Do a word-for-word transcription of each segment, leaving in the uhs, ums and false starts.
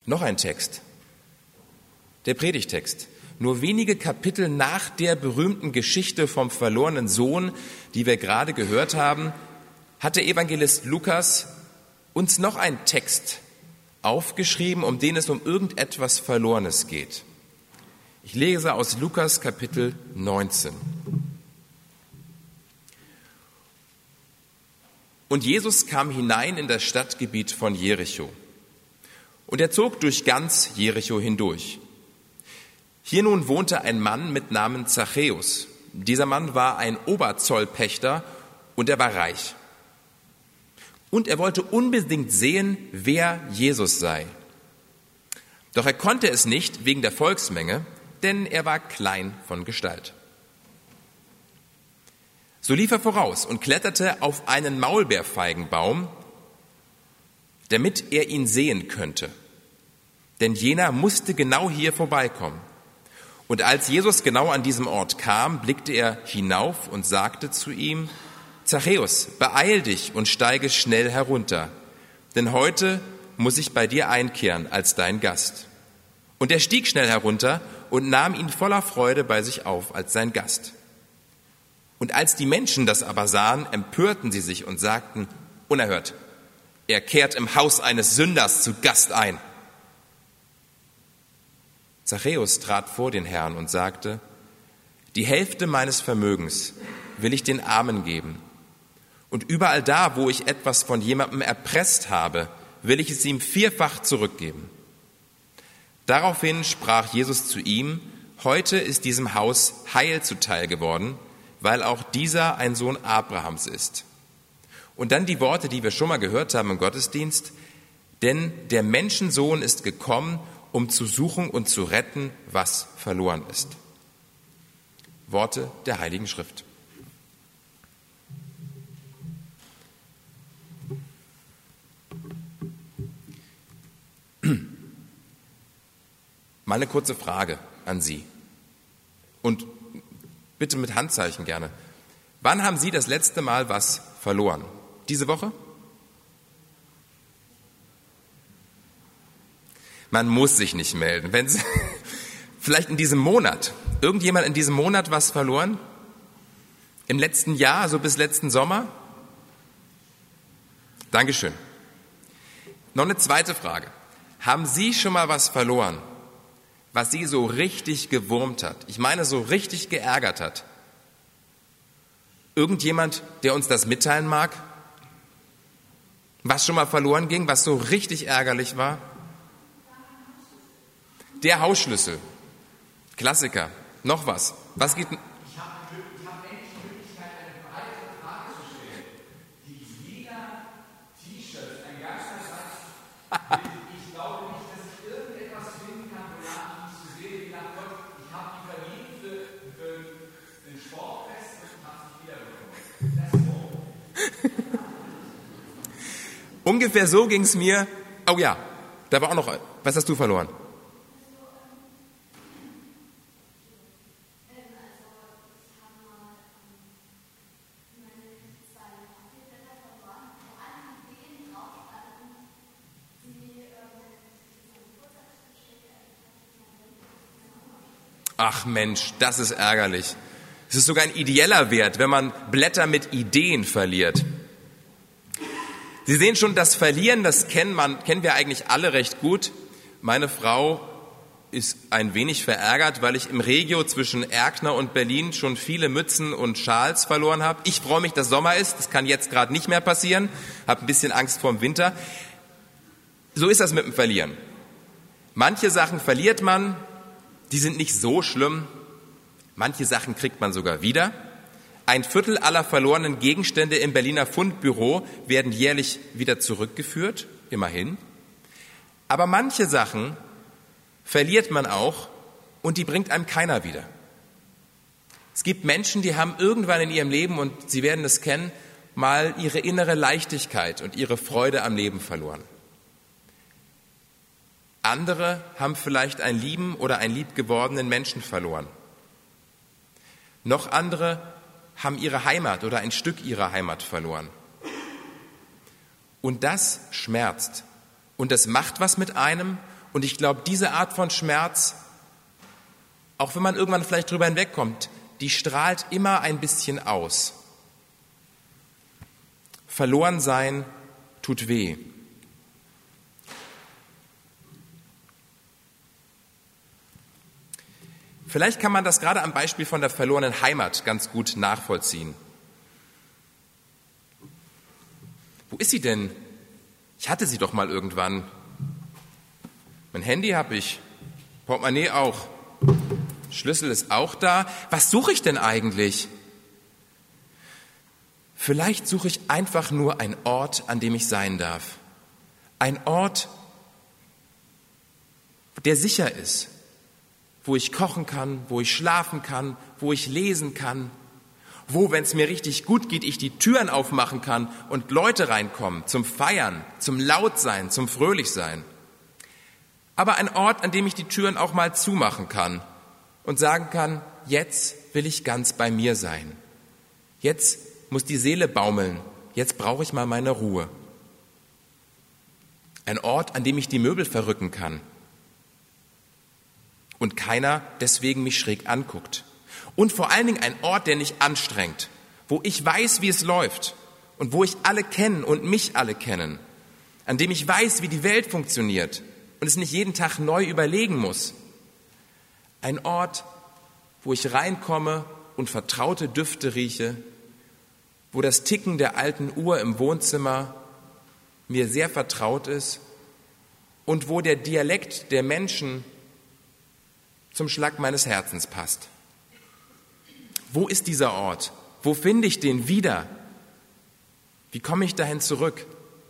Noch ein Text, der Predigtext. Nur wenige Kapitel nach der berühmten Geschichte vom verlorenen Sohn, die wir gerade gehört haben, hat der Evangelist Lukas uns noch einen Text aufgeschrieben, um den es um irgendetwas Verlorenes geht. Ich lese aus Lukas Kapitel neunzehn. Und Jesus kam hinein in das Stadtgebiet von Jericho. Und er zog durch ganz Jericho hindurch. Hier nun wohnte ein Mann mit Namen Zachäus. Dieser Mann war ein Oberzollpächter und er war reich. Und er wollte unbedingt sehen, wer Jesus sei. Doch er konnte es nicht wegen der Volksmenge, denn er war klein von Gestalt. So lief er voraus und kletterte auf einen Maulbeerfeigenbaum, damit er ihn sehen könnte. Denn jener musste genau hier vorbeikommen. Und als Jesus genau an diesem Ort kam, blickte er hinauf und sagte zu ihm: Zachäus, beeil dich und steige schnell herunter, denn heute muss ich bei dir einkehren als dein Gast. Und er stieg schnell herunter und nahm ihn voller Freude bei sich auf als sein Gast. Und als die Menschen das aber sahen, empörten sie sich und sagten: Unerhört, er kehrt im Haus eines Sünders zu Gast ein. Zachäus trat vor den Herrn und sagte: Die Hälfte meines Vermögens will ich den Armen geben. Und überall da, wo ich etwas von jemandem erpresst habe, will ich es ihm vierfach zurückgeben. Daraufhin sprach Jesus zu ihm: Heute ist diesem Haus Heil zuteil geworden, weil auch dieser ein Sohn Abrahams ist. Und dann die Worte, die wir schon mal gehört haben im Gottesdienst: Denn der Menschensohn ist gekommen, um zu suchen und zu retten, was verloren ist. Worte der Heiligen Schrift. Mal eine kurze Frage an Sie. Und bitte mit Handzeichen gerne. Wann haben Sie das letzte Mal was verloren? Diese Woche? Man muss sich nicht melden. Wenn Sie, vielleicht in diesem Monat. Irgendjemand in diesem Monat was verloren? Im letzten Jahr, so bis letzten Sommer? Dankeschön. Noch eine zweite Frage. Haben Sie schon mal was verloren, was Sie so richtig gewurmt hat? Ich meine, so richtig geärgert hat. Irgendjemand, der uns das mitteilen mag? Was schon mal verloren ging, was so richtig ärgerlich war? Der Hausschlüssel. Klassiker. Noch was. Was geht? Ich habe hab endlich die Möglichkeit, eine breite Frage zu stellen, die jeder T-Shirt, ein ganzer Satz, ich glaube nicht, dass ich irgendetwas finden kann, wonach ich zu sehen, wie nach Gott, ich habe die verliebt für, für ein Sportfest und habe sie wiederbekommen. Das ist so. Ungefähr so ging es mir. Oh ja, da war auch noch, was hast du verloren? Ach Mensch, das ist ärgerlich. Es ist sogar ein ideeller Wert, wenn man Blätter mit Ideen verliert. Sie sehen schon, das Verlieren, das kennen, man, kennen wir eigentlich alle recht gut. Meine Frau ist ein wenig verärgert, weil ich im Regio zwischen Erkner und Berlin schon viele Mützen und Schals verloren habe. Ich freue mich, dass Sommer ist. Das kann jetzt gerade nicht mehr passieren. Habe ein bisschen Angst vor dem Winter. So ist das mit dem Verlieren. Manche Sachen verliert man. Die sind nicht so schlimm. Manche Sachen kriegt man sogar wieder. Ein Viertel aller verlorenen Gegenstände im Berliner Fundbüro werden jährlich wieder zurückgeführt, immerhin. Aber manche Sachen verliert man auch und die bringt einem keiner wieder. Es gibt Menschen, die haben irgendwann in ihrem Leben, und Sie werden es kennen, mal ihre innere Leichtigkeit und ihre Freude am Leben verloren. Andere haben vielleicht einen lieben oder einen liebgewordenen Menschen verloren. Noch andere haben ihre Heimat oder ein Stück ihrer Heimat verloren. Und das schmerzt. Und das macht was mit einem Und ich glaube, diese Art von Schmerz, auch wenn man irgendwann vielleicht drüber hinwegkommt, die strahlt immer ein bisschen aus. Verloren sein tut weh. Vielleicht kann man das gerade am Beispiel von der verlorenen Heimat ganz gut nachvollziehen. Wo ist sie denn? Ich hatte sie doch mal irgendwann. Mein Handy habe ich, Portemonnaie auch, Schlüssel ist auch da. Was suche ich denn eigentlich? Vielleicht suche ich einfach nur einen Ort, an dem ich sein darf. Ein Ort, der sicher ist, wo ich kochen kann, wo ich schlafen kann, wo ich lesen kann, wo, wenn es mir richtig gut geht, ich die Türen aufmachen kann und Leute reinkommen zum Feiern, zum Lautsein, zum Fröhlichsein. Aber ein Ort, an dem ich die Türen auch mal zumachen kann und sagen kann, jetzt will ich ganz bei mir sein. Jetzt muss die Seele baumeln, jetzt brauche ich mal meine Ruhe. Ein Ort, an dem ich die Möbel verrücken kann und keiner deswegen mich schräg anguckt. Und vor allen Dingen ein Ort, der nicht anstrengt, wo ich weiß, wie es läuft und wo ich alle kennen und mich alle kennen, an dem ich weiß, wie die Welt funktioniert und es nicht jeden Tag neu überlegen muss. Ein Ort, wo ich reinkomme und vertraute Düfte rieche, wo das Ticken der alten Uhr im Wohnzimmer mir sehr vertraut ist und wo der Dialekt der Menschen zum Schlag meines Herzens passt. Wo ist dieser Ort? Wo finde ich den wieder? Wie komme ich dahin zurück?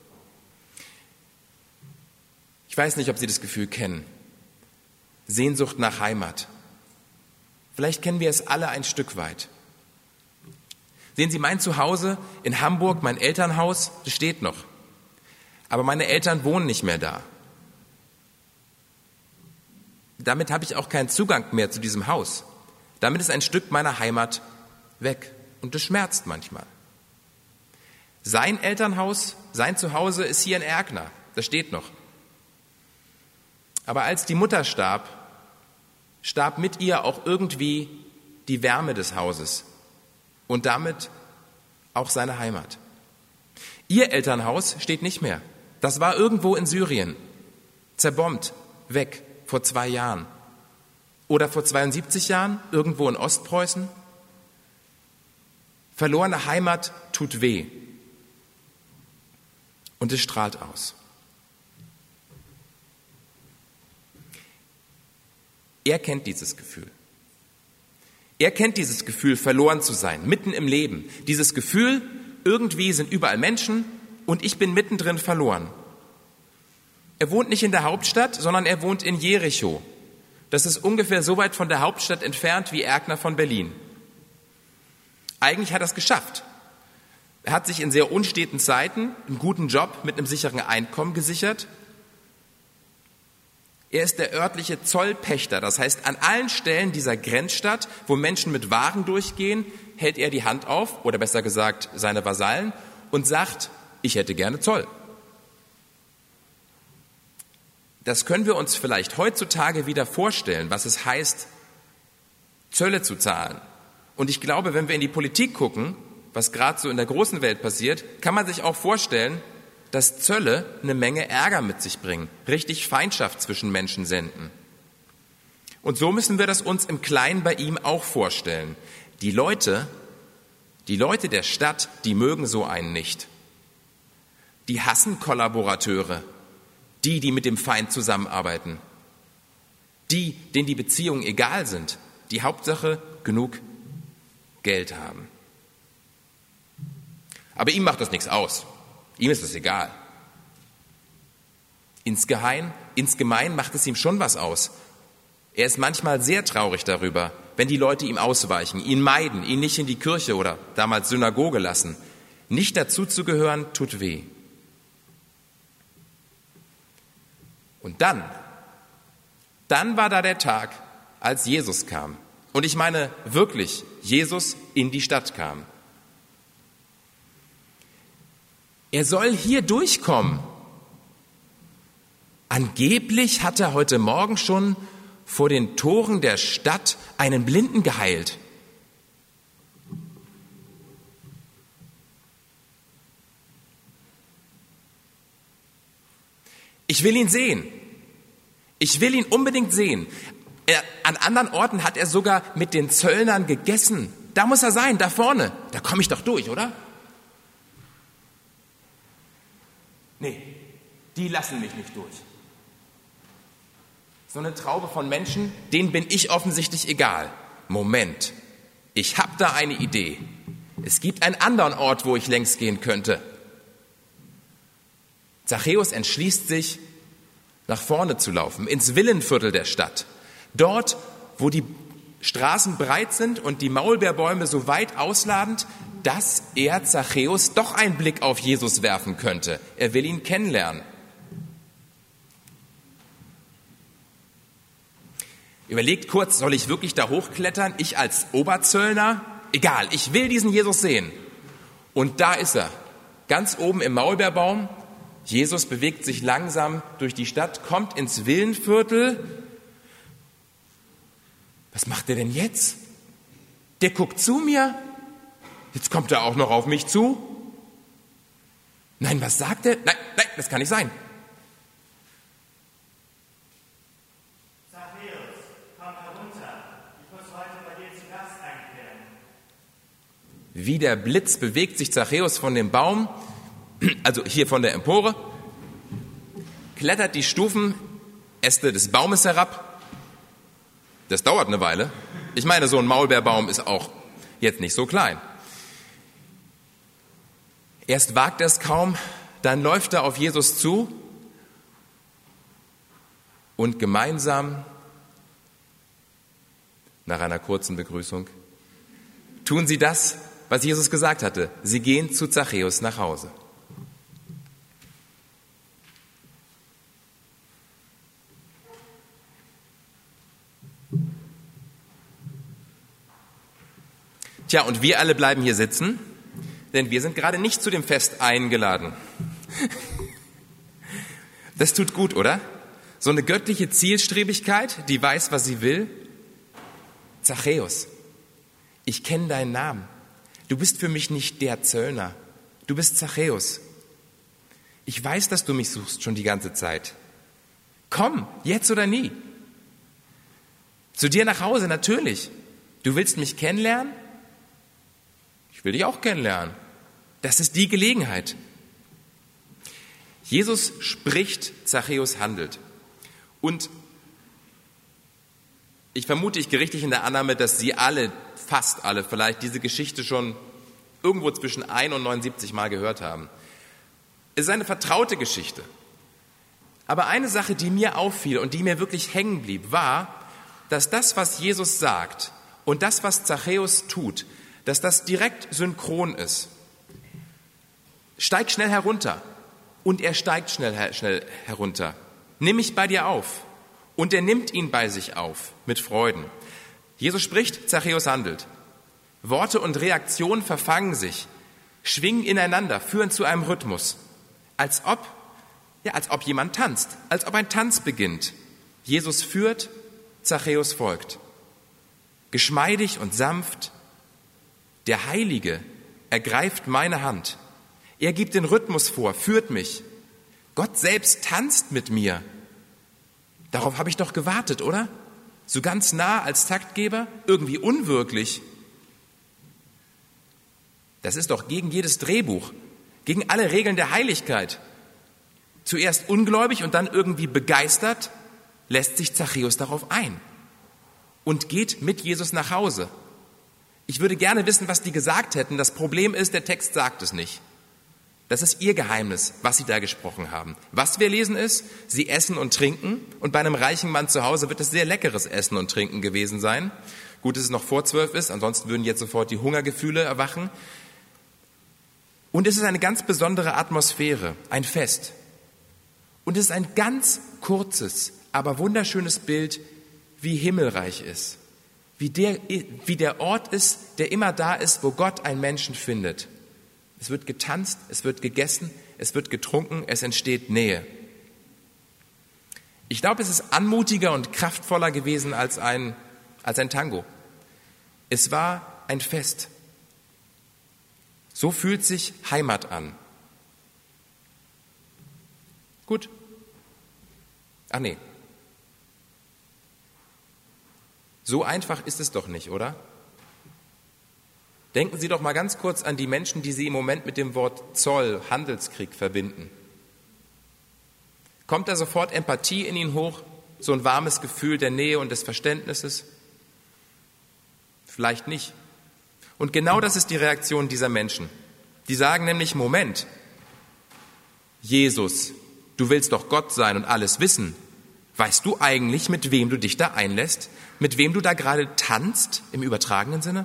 Ich weiß nicht, ob Sie das Gefühl kennen. Sehnsucht nach Heimat. Vielleicht kennen wir es alle ein Stück weit. Sehen Sie, mein Zuhause in Hamburg, mein Elternhaus, das steht noch. Aber meine Eltern wohnen nicht mehr da. Damit habe ich auch keinen Zugang mehr zu diesem Haus. Damit ist ein Stück meiner Heimat weg. Und das schmerzt manchmal. Sein Elternhaus, sein Zuhause ist hier in Erkner. Das steht noch. Aber als die Mutter starb, starb mit ihr auch irgendwie die Wärme des Hauses und damit auch seine Heimat. Ihr Elternhaus steht nicht mehr. Das war irgendwo in Syrien, zerbombt, weg, vor zwei Jahren. Oder vor zweiundsiebzig Jahren, irgendwo in Ostpreußen. Verlorene Heimat tut weh. Und es strahlt aus. Er kennt dieses Gefühl. Er kennt dieses Gefühl, verloren zu sein, mitten im Leben. Dieses Gefühl, irgendwie sind überall Menschen und ich bin mittendrin verloren. Er wohnt nicht in der Hauptstadt, sondern er wohnt in Jericho. Das ist ungefähr so weit von der Hauptstadt entfernt wie Erkner von Berlin. Eigentlich hat er es geschafft. Er hat sich in sehr unsteten Zeiten einen guten Job mit einem sicheren Einkommen gesichert. Er ist der örtliche Zollpächter, das heißt, an allen Stellen dieser Grenzstadt, wo Menschen mit Waren durchgehen, hält er die Hand auf, oder besser gesagt seine Vasallen, und sagt, ich hätte gerne Zoll. Das können wir uns vielleicht heutzutage wieder vorstellen, was es heißt, Zölle zu zahlen. Und ich glaube, wenn wir in die Politik gucken, was gerade so in der großen Welt passiert, kann man sich auch vorstellen, dass Zölle eine Menge Ärger mit sich bringen, richtig Feindschaft zwischen Menschen senden. Und so müssen wir das uns im Kleinen bei ihm auch vorstellen. Die Leute, die Leute der Stadt, die mögen so einen nicht. Die hassen Kollaborateure, die, die mit dem Feind zusammenarbeiten, die, denen die Beziehungen egal sind, die Hauptsache genug Geld haben. Aber ihm macht das nichts aus. Ihm ist es egal. Insgeheim, insgemein macht es ihm schon was aus. Er ist manchmal sehr traurig darüber, wenn die Leute ihm ausweichen, ihn meiden, ihn nicht in die Kirche oder damals Synagoge lassen. Nicht dazuzugehören, tut weh. Und dann, dann war da der Tag, als Jesus kam. Und ich meine wirklich, Jesus in die Stadt kam. Er soll hier durchkommen. Angeblich hat er heute Morgen schon vor den Toren der Stadt einen Blinden geheilt. Ich will ihn sehen. Ich will ihn unbedingt sehen. Er, an anderen Orten hat er sogar mit den Zöllnern gegessen. Da muss er sein, da vorne. Da komme ich doch durch, oder? Nee, die lassen mich nicht durch. So eine Traube von Menschen, denen bin ich offensichtlich egal. Moment, ich habe da eine Idee. Es gibt einen anderen Ort, wo ich längs gehen könnte. Zachäus entschließt sich, nach vorne zu laufen, ins Villenviertel der Stadt. Dort, wo die Straßen breit sind und die Maulbeerbäume so weit ausladend, dass er, Zachäus, doch einen Blick auf Jesus werfen könnte. Er will ihn kennenlernen. Überlegt kurz, soll ich wirklich da hochklettern? Ich als Oberzöllner? Egal, ich will diesen Jesus sehen. Und da ist er, ganz oben im Maulbeerbaum. Jesus bewegt sich langsam durch die Stadt, kommt ins Villenviertel. Was macht er denn jetzt? Der guckt zu mir. Jetzt kommt er auch noch auf mich zu. Nein, was sagt er? Nein, nein, das kann nicht sein. Zachäus, komm herunter. Ich muss heute bei dir zu Gast einkehren. Wie der Blitz bewegt sich Zachäus von dem Baum, also hier von der Empore, klettert die Stufenäste des Baumes herab. Das dauert eine Weile. Ich meine, so ein Maulbeerbaum ist auch jetzt nicht so klein. Erst wagt er es kaum, dann läuft er auf Jesus zu und gemeinsam, nach einer kurzen Begrüßung, tun sie das, was Jesus gesagt hatte. Sie gehen zu Zachäus nach Hause. Tja, und wir alle bleiben hier sitzen, denn wir sind gerade nicht zu dem Fest eingeladen. Das tut gut, oder? So eine göttliche Zielstrebigkeit, die weiß, was sie will. Zachäus, ich kenne deinen Namen. Du bist für mich nicht der Zöllner. Du bist Zachäus. Ich weiß, dass du mich suchst schon die ganze Zeit. Komm, jetzt oder nie. Zu dir nach Hause, natürlich. Du willst mich kennenlernen? Ich will dich auch kennenlernen. Das ist die Gelegenheit. Jesus spricht, Zachäus handelt. Und ich vermute, ich gehe richtig in der Annahme, dass Sie alle, fast alle vielleicht, diese Geschichte schon irgendwo zwischen ein und neunundsiebzig Mal gehört haben. Es ist eine vertraute Geschichte. Aber eine Sache, die mir auffiel und die mir wirklich hängen blieb, war, dass das, was Jesus sagt und das, was Zachäus tut, dass das direkt synchron ist. Steig schnell herunter. Und er steigt schnell, schnell herunter. Nimm mich bei dir auf. Und er nimmt ihn bei sich auf, mit Freuden. Jesus spricht, Zachäus handelt. Worte und Reaktionen verfangen sich, schwingen ineinander, führen zu einem Rhythmus. Als ob, ja, als ob jemand tanzt, als ob ein Tanz beginnt. Jesus führt, Zachäus folgt. Geschmeidig und sanft. Der Heilige ergreift meine Hand. Er gibt den Rhythmus vor, führt mich. Gott selbst tanzt mit mir. Darauf habe ich doch gewartet, oder? So ganz nah als Taktgeber, irgendwie unwirklich. Das ist doch gegen jedes Drehbuch, gegen alle Regeln der Heiligkeit. Zuerst ungläubig und dann irgendwie begeistert, lässt sich Zachäus darauf ein und geht mit Jesus nach Hause. Ich würde gerne wissen, was die gesagt hätten. Das Problem ist, der Text sagt es nicht. Das ist ihr Geheimnis, was sie da gesprochen haben. Was wir lesen ist, sie essen und trinken. Und bei einem reichen Mann zu Hause wird es sehr leckeres Essen und Trinken gewesen sein. Gut, dass es noch vor zwölf ist, ansonsten würden jetzt sofort die Hungergefühle erwachen. Und es ist eine ganz besondere Atmosphäre, ein Fest. Und es ist ein ganz kurzes, aber wunderschönes Bild, wie himmelreich ist. Wie der, wie der Ort ist, der immer da ist, wo Gott einen Menschen findet. Es wird getanzt, es wird gegessen, es wird getrunken, es entsteht Nähe. Ich glaube, es ist anmutiger und kraftvoller gewesen als ein, als ein Tango. Es war ein Fest. So fühlt sich Heimat an. Gut. Ach nee. So einfach ist es doch nicht, oder? Denken Sie doch mal ganz kurz an die Menschen, die Sie im Moment mit dem Wort Zoll, Handelskrieg verbinden. Kommt da sofort Empathie in Ihnen hoch, so ein warmes Gefühl der Nähe und des Verständnisses? Vielleicht nicht. Und genau das ist die Reaktion dieser Menschen. Die sagen nämlich, Moment, Jesus, du willst doch Gott sein und alles wissen. Weißt du eigentlich, mit wem du dich da einlässt? Mit wem du da gerade tanzt, im übertragenen Sinne?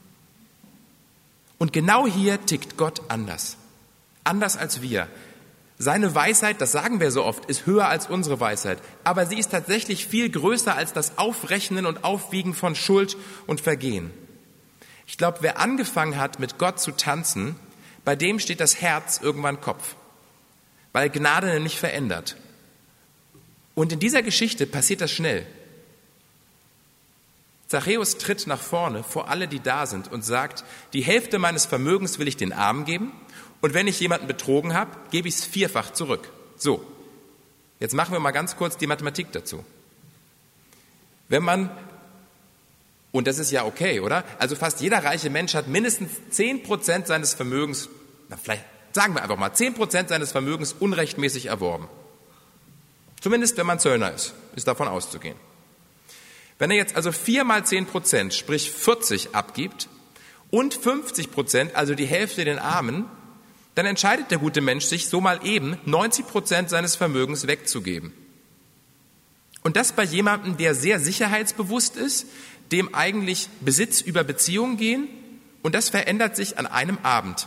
Und genau hier tickt Gott anders. Anders als wir. Seine Weisheit, das sagen wir so oft, ist höher als unsere Weisheit. Aber sie ist tatsächlich viel größer als das Aufrechnen und Aufwiegen von Schuld und Vergehen. Ich glaube, wer angefangen hat, mit Gott zu tanzen, bei dem steht das Herz irgendwann Kopf. Weil Gnade nämlich verändert. Und in dieser Geschichte passiert das schnell. Zachäus tritt nach vorne vor alle, die da sind, und sagt, die Hälfte meines Vermögens will ich den Armen geben, und wenn ich jemanden betrogen habe, gebe ich es vierfach zurück. So, jetzt machen wir mal ganz kurz die Mathematik dazu. Wenn man, und das ist ja okay, oder? Also fast jeder reiche Mensch hat mindestens zehn Prozent seines Vermögens, na vielleicht sagen wir einfach mal, zehn Prozent seines Vermögens unrechtmäßig erworben. Zumindest wenn man Zöllner ist, ist davon auszugehen. Wenn er jetzt also vier mal zehn Prozent, sprich vierzig abgibt und fünfzig Prozent, also die Hälfte den Armen, dann entscheidet der gute Mensch sich, so mal eben neunzig Prozent seines Vermögens wegzugeben. Und das bei jemandem, der sehr sicherheitsbewusst ist, dem eigentlich Besitz über Beziehungen gehen, und das verändert sich an einem Abend.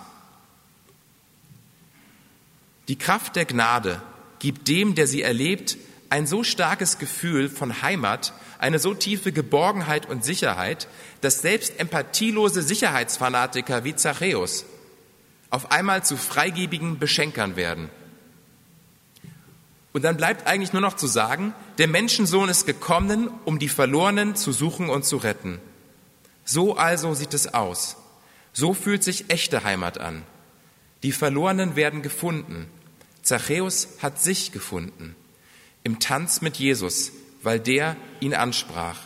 Die Kraft der Gnade gibt dem, der sie erlebt, ein so starkes Gefühl von Heimat, eine so tiefe Geborgenheit und Sicherheit, dass selbst empathielose Sicherheitsfanatiker wie Zachäus auf einmal zu freigebigen Beschenkern werden. Und dann bleibt eigentlich nur noch zu sagen, der Menschensohn ist gekommen, um die Verlorenen zu suchen und zu retten. So also sieht es aus. So fühlt sich echte Heimat an. Die Verlorenen werden gefunden. Zachäus hat sich gefunden. Im Tanz mit Jesus, weil der ihn ansprach.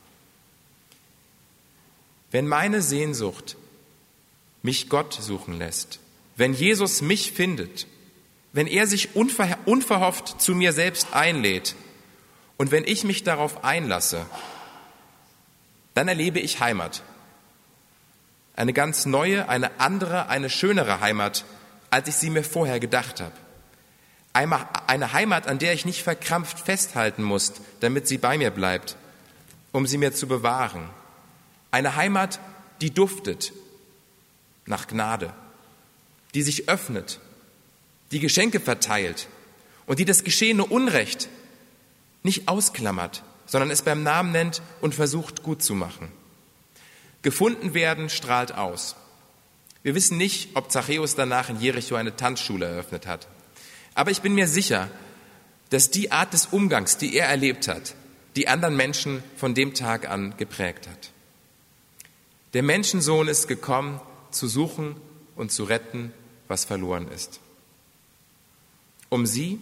Wenn meine Sehnsucht mich Gott suchen lässt, wenn Jesus mich findet, wenn er sich unver- unverhofft zu mir selbst einlädt und wenn ich mich darauf einlasse, dann erlebe ich Heimat. Eine ganz neue, eine andere, eine schönere Heimat, als ich sie mir vorher gedacht habe. Eine Heimat, an der ich nicht verkrampft festhalten muss, damit sie bei mir bleibt, um sie mir zu bewahren. Eine Heimat, die duftet nach Gnade, die sich öffnet, die Geschenke verteilt und die das geschehene Unrecht nicht ausklammert, sondern es beim Namen nennt und versucht, gut zu machen. Gefunden werden strahlt aus. Wir wissen nicht, ob Zachäus danach in Jericho eine Tanzschule eröffnet hat. Aber ich bin mir sicher, dass die Art des Umgangs, die er erlebt hat, die anderen Menschen von dem Tag an geprägt hat. Der Menschensohn ist gekommen, zu suchen und zu retten, was verloren ist. Um sie,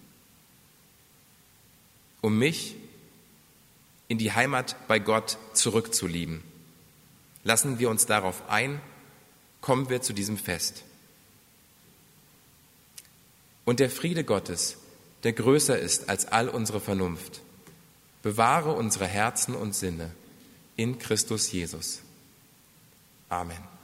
um mich in die Heimat bei Gott zurückzulieben. Lassen wir uns darauf ein, kommen wir zu diesem Fest. Und der Friede Gottes, der größer ist als all unsere Vernunft, bewahre unsere Herzen und Sinne in Christus Jesus. Amen.